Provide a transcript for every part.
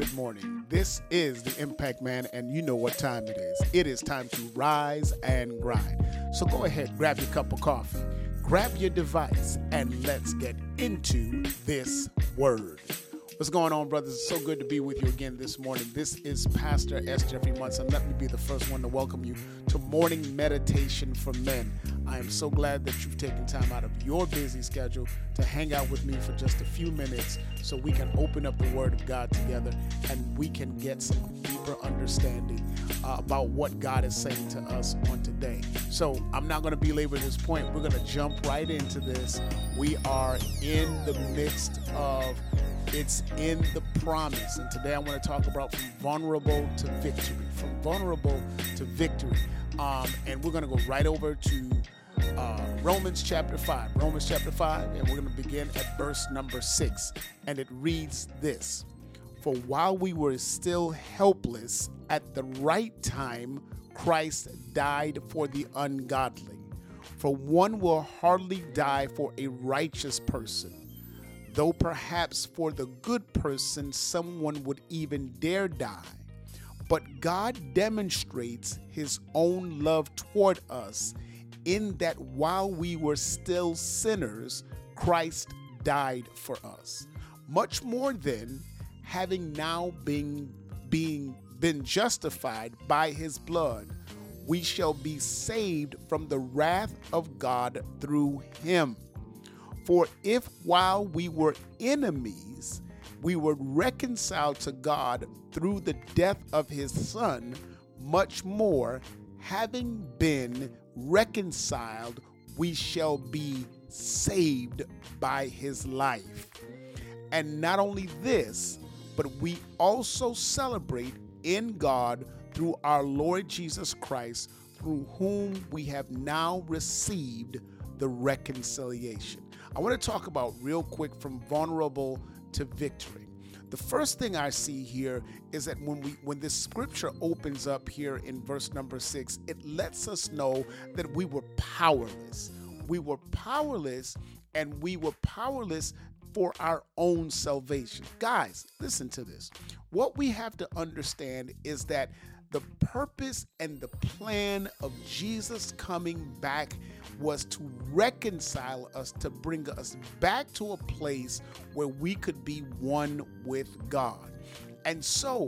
good morning. This is the Impact Man, and you know what time it is. It is time to rise and grind. So go ahead, grab your cup of coffee, grab your device, and let's get into this word. What's going on, brothers? It's so good to be with you again this morning. This is Pastor S. Jeffrey Munson. Let me be the first one to welcome you to Morning Meditation for Men. I am so glad that you've taken time out of your busy schedule to hang out with me for just a few minutes so we can open up the Word of God together and we can get some deeper understanding about what God is saying to us on today. So I'm not going to belabor this point. We're going to jump right into this. We are in the midst of It's in the promise. And today I want to talk about from vulnerable to victory. From vulnerable to victory. And we're going to go right over to Romans chapter 5. Romans chapter 5, and we're going to begin at verse number 6. And it reads this: For while we were still helpless, at the right time, Christ died for the ungodly. For one will hardly die for a righteous person, though perhaps for the good person someone would even dare die. But God demonstrates his own love toward us in that while we were still sinners, Christ died for us. Much more then, having now been justified by his blood, we shall be saved from the wrath of God through him. For if while we were enemies, we were reconciled to God through the death of his Son, much more, having been reconciled, we shall be saved by his life. And not only this, but we also celebrate in God through our Lord Jesus Christ, through whom we have now received the reconciliation. I want to talk about real quick from vulnerable to victory. The first thing I see here is that when this scripture opens up here in verse number 6, it lets us know that we were powerless. We were powerless, and we were powerless for our own salvation. Guys, listen to this. What we have to understand is that the purpose and the plan of Jesus coming back was to reconcile us, to bring us back to a place where we could be one with God. And so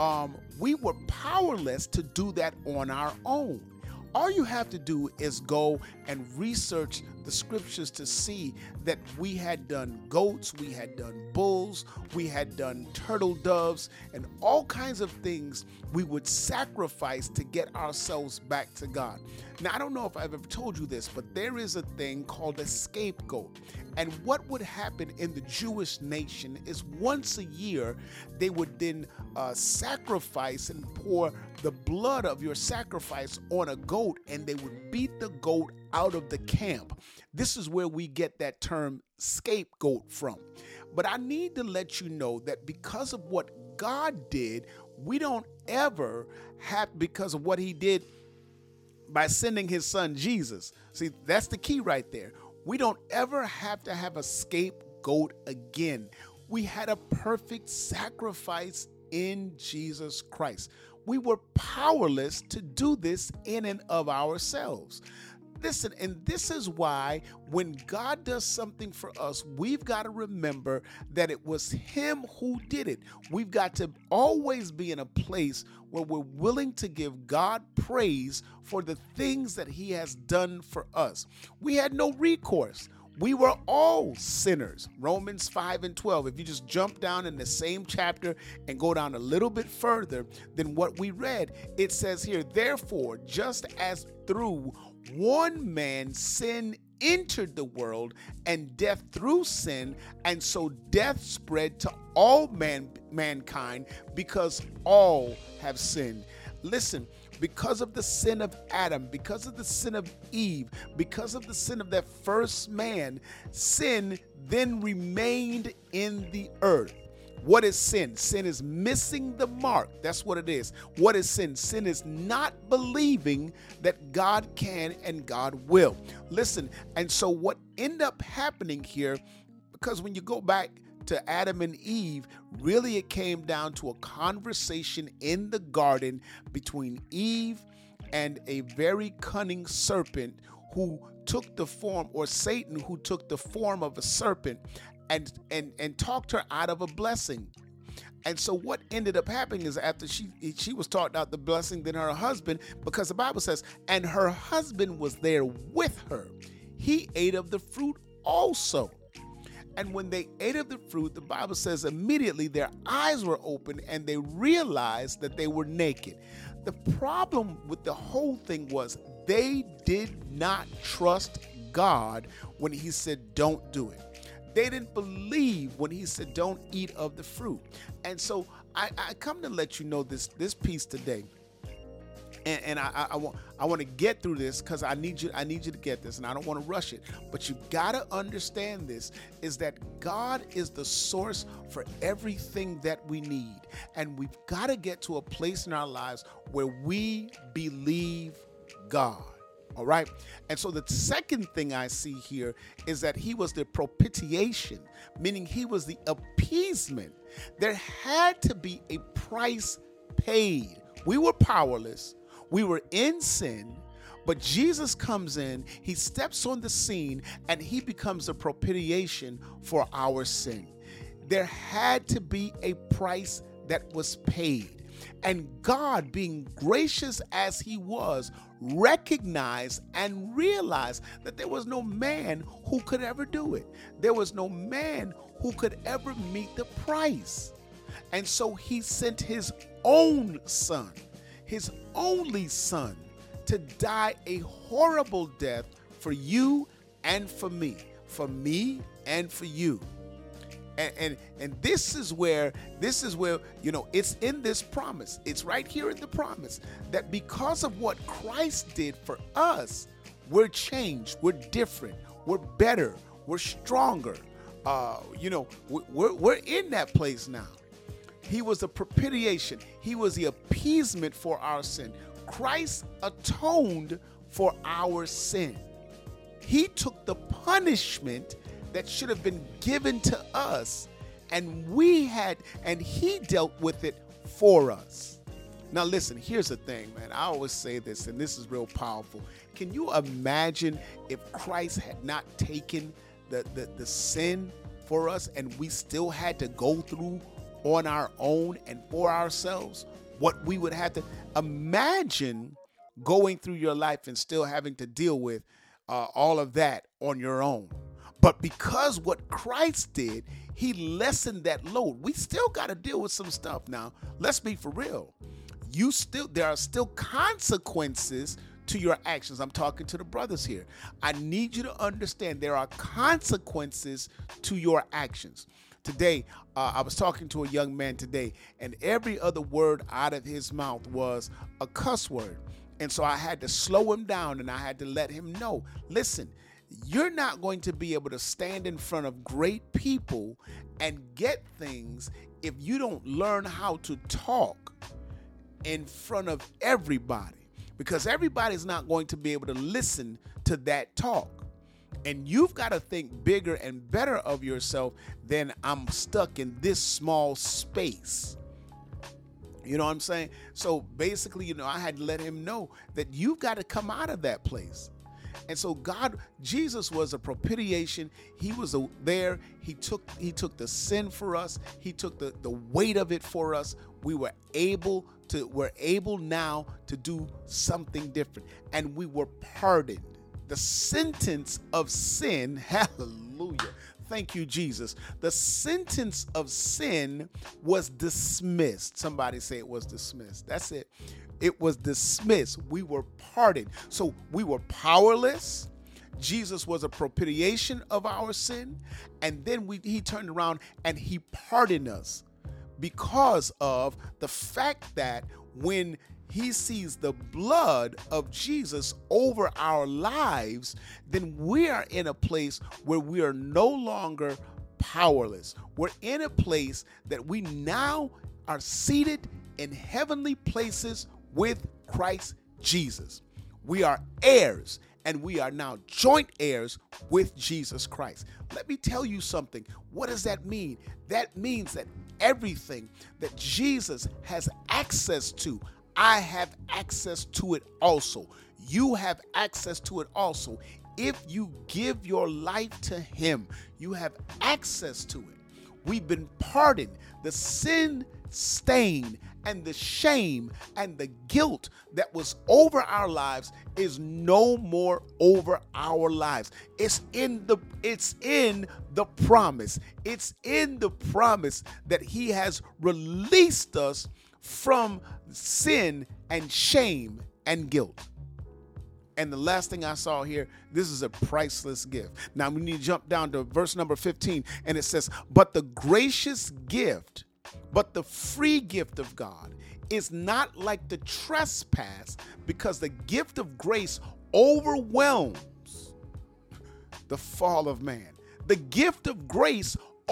we were powerless to do that on our own. All you have to do is go and research the scriptures to see that we had done goats, we had done bulls, we had done turtle doves, and all kinds of things we would sacrifice to get ourselves back to God. Now, I don't know if I've ever told you this, but there is a thing called a scapegoat. And what would happen in the Jewish nation is once a year, they would then sacrifice and pour the blood of your sacrifice on a goat, and they would beat the goat out of the camp. This is where we get that term scapegoat from. But I need to let you know that because of what God did, we don't ever have, because of what he did by sending his son Jesus. See, that's the key right there. We don't ever have to have a scapegoat again. We had a perfect sacrifice in Jesus Christ. We were powerless to do this in and of ourselves. Listen, and this is why when God does something for us, we've got to remember that it was him who did it. We've got to always be in a place where we're willing to give God praise for the things that he has done for us. We had no recourse. We were all sinners. Romans 5:12. If you just jump down in the same chapter and go down a little bit further than what we read, it says here, therefore, just as through one man sin entered the world, and death through sin, and so death spread to all mankind because all have sinned. Listen, because of the sin of Adam, because of the sin of Eve, because of the sin of that first man, sin then remained in the earth. What is sin? Sin is missing the mark. That's what it is. What is sin? Sin is not believing that God can and God will. Listen, and so what ended up happening here, because when you go back to Adam and Eve, really it came down to a conversation in the garden between Eve and a very cunning serpent who took the form, or Satan, who took the form of a serpent and talked her out of a blessing. And so what ended up happening is, after she was talked out the blessing, then her husband, because the Bible says, and her husband was there with her, he ate of the fruit also. And when they ate of the fruit, the Bible says immediately their eyes were opened and they realized that they were naked. The problem with the whole thing was they did not trust God when he said, don't do it. They didn't believe when he said, don't eat of the fruit. And so I come to let you know this piece today. And I want to get through this because I need you to get this, and I don't want to rush it. But you got to understand this, is that God is the source for everything that we need. And we've got to get to a place in our lives where we believe God. All right. And so the second thing I see here is that he was the propitiation, meaning he was the appeasement. There had to be a price paid. We were powerless. We were in sin, but Jesus comes in, he steps on the scene, and he becomes a propitiation for our sin. There had to be a price that was paid. And God, being gracious as he was, recognized and realized that there was no man who could ever do it. There was no man who could ever meet the price. And so he sent his own son, his only son, to die a horrible death for you and for me and for you. And this is where, you know, it's in this promise. It's right here in the promise that because of what Christ did for us, we're changed, we're different, we're better, we're stronger. You know, we're in that place now. He was the propitiation. He was the appeasement for our sin. Christ atoned for our sin. He took the punishment that should have been given to us, and he dealt with it for us. Now listen, here's the thing, man. I always say this, and this is real powerful. Can you imagine if Christ had not taken the sin for us, and we still had to go through on our own and for ourselves? What we would have to imagine going through your life and still having to deal with all of that on your own. But because what Christ did, he lessened that load. We still got to deal with some stuff now. Let's be for real. There are still consequences to your actions. I'm talking to the brothers here. I need you to understand there are consequences to your actions. Today, I was talking to a young man today, and every other word out of his mouth was a cuss word. And so I had to slow him down, and I had to let him know, listen, you're not going to be able to stand in front of great people and get things if you don't learn how to talk in front of everybody, because everybody's not going to be able to listen to that talk. And you've got to think bigger and better of yourself than I'm stuck in this small space. You know what I'm saying? So basically, you know, I had to let him know that you've got to come out of that place. And so Jesus was a propitiation. He was there. He took the sin for us. He took the weight of it for us. We're able now to do something different. And we were pardoned. The sentence of sin, hallelujah. Thank you, Jesus. The sentence of sin was dismissed. Somebody say it was dismissed. That's it. It was dismissed. We were pardoned. So we were powerless. Jesus was a propitiation of our sin. And then he turned around and he pardoned us because of the fact that when he sees the blood of Jesus over our lives, then we are in a place where we are no longer powerless. We're in a place that we now are seated in heavenly places with Christ Jesus. We are heirs, and we are now joint heirs with Jesus Christ. Let me tell you something. What does that mean? That means that everything that Jesus has access to, I have access to it also. You have access to it also. If you give your life to him, you have access to it. We've been pardoned. The sin stain and the shame and the guilt that was over our lives is no more over our lives. It's in the promise. It's in the promise that he has released us from sin and shame and guilt. And the last thing I saw here, this is a priceless gift. Now we need to jump down to verse number 15, and it says, but the gracious gift, but the free gift of God is not like the trespass, because the gift of grace overwhelms the fall of man. The gift of grace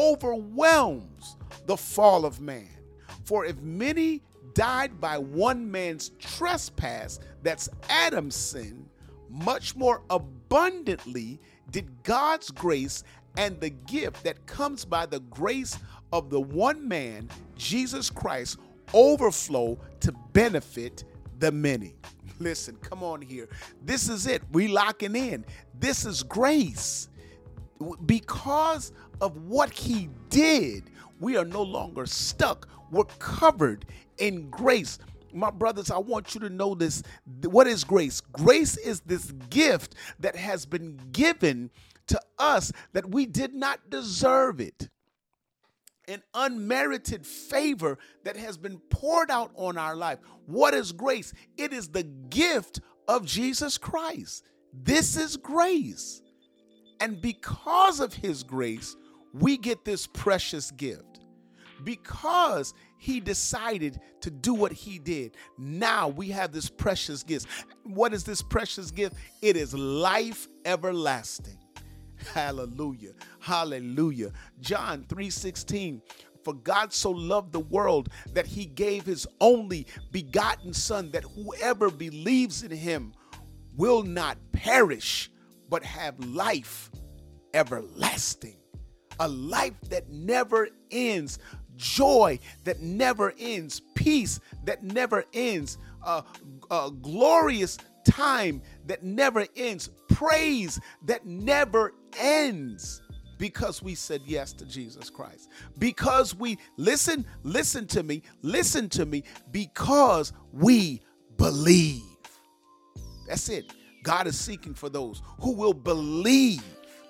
overwhelms the fall of man. For if many died by one man's trespass, that's Adam's sin, much more abundantly did God's grace and the gift that comes by the grace of the one man, Jesus Christ, overflow to benefit the many. Listen, come on here. This is it. We locking in. This is grace. Because of what he did, we are no longer stuck. We're covered in grace. My brothers, I want you to know this. What is grace? Grace is this gift that has been given to us that we did not deserve it. An unmerited favor that has been poured out on our life. What is grace? It is the gift of Jesus Christ. This is grace. And because of his grace, we get this precious gift. Because he decided to do what he did, now we have this precious gift. What is this precious gift? It is life everlasting. Hallelujah. Hallelujah. John 3:16. For God so loved the world that he gave his only begotten son, that whoever believes in him will not perish, but have life everlasting. A life that never ends. Joy that never ends. Peace that never ends. Glorious time that never ends. Praise that never ends. Because we said yes to Jesus Christ. Because we, listen to me, because we believe. That's it. God is seeking for those who will believe.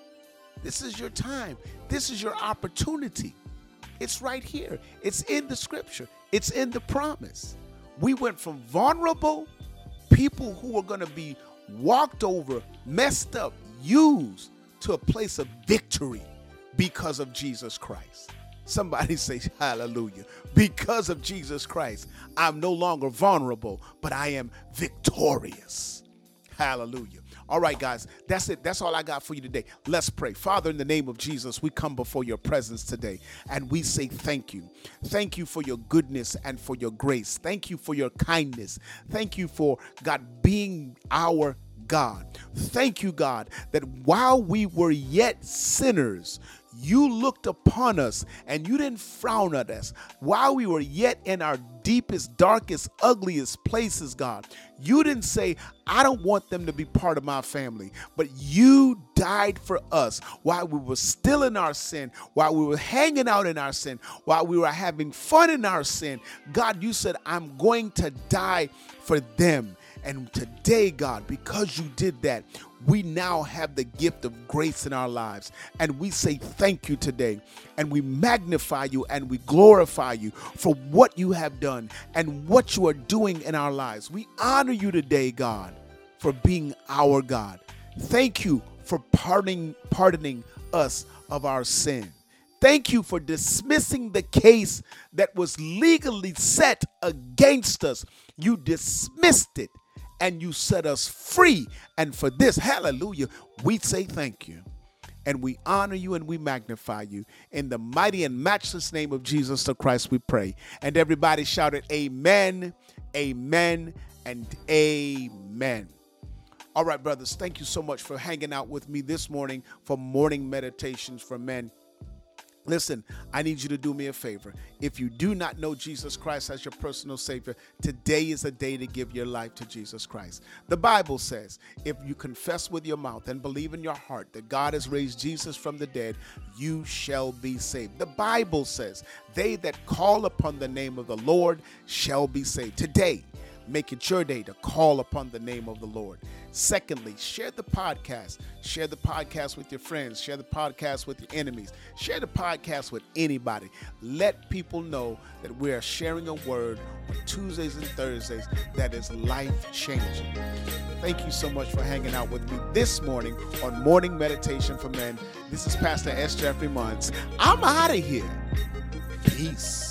This is your time. This is your opportunity. It's right here. It's in the scripture. It's in the promise. We went from vulnerable people who are going to be walked over, messed up, used, to a place of victory because of Jesus Christ. Somebody say hallelujah. Because of Jesus Christ, I'm no longer vulnerable, but I am victorious. Hallelujah. All right, guys, that's it. That's all I got for you today. Let's pray. Father, in the name of Jesus, we come before your presence today and we say thank you. Thank you for your goodness and for your grace. Thank you for your kindness. Thank you for, God, being our God. Thank you, God, that while we were yet sinners, you looked upon us and you didn't frown at us. While we were yet in our deepest, darkest, ugliest places, God, you didn't say, I don't want them to be part of my family, but you died for us while we were still in our sin, while we were hanging out in our sin, while we were having fun in our sin. God, you said, I'm going to die for them. And today, God, because you did that, we now have the gift of grace in our lives. And we say thank you today. And we magnify you and we glorify you for what you have done and what you are doing in our lives. We honor you today, God, for being our God. Thank you for pardoning us of our sin. Thank you for dismissing the case that was legally set against us. You dismissed it. And you set us free. And for this, hallelujah, we say thank you. And we honor you and we magnify you. In the mighty and matchless name of Jesus the Christ, we pray. And everybody shouted, amen, amen, and amen. All right, brothers, thank you so much for hanging out with me this morning for Morning Meditations for Men. Listen, I need you to do me a favor. If you do not know Jesus Christ as your personal Savior, today is a day to give your life to Jesus Christ. The Bible says, if you confess with your mouth and believe in your heart that God has raised Jesus from the dead, you shall be saved. The Bible says, they that call upon the name of the Lord shall be saved. Today, make it your day to call upon the name of the Lord. Secondly, share the podcast. Share the podcast with your friends. Share the podcast with your enemies. Share the podcast with anybody. Let people know that we are sharing a word on Tuesdays and Thursdays that is life-changing. Thank you so much for hanging out with me this morning on Morning Meditation for Men. This is Pastor S. Jeffrey Muntz. I'm out of here. Peace.